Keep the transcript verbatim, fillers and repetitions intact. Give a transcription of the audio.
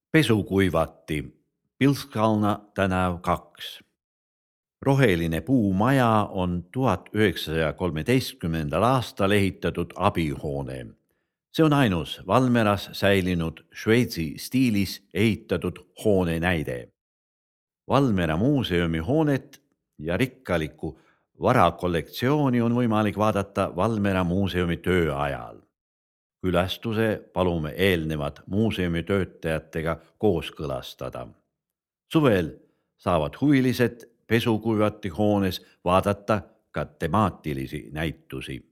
Pesukuivati, Pilskalna tänav kaks. Roheline puumaja on tuhat üheksasaja kolmeteistkümnendal aastal ehitatud abihoone. See on ainus Valmeras säilinud Šveitsi stiilis ehitatud hoone näide. Valmera muuseumi hoonet ja rikkalikku varakollektsiooni on võimalik vaadata Valmera muuseumi töö ajal. Külastuse palume eelnevad muuseumi töötajatega kooskõlastada. Suvel saavad huvilised Pesukuivati hoones vaadata ka temaatilisi näitusi.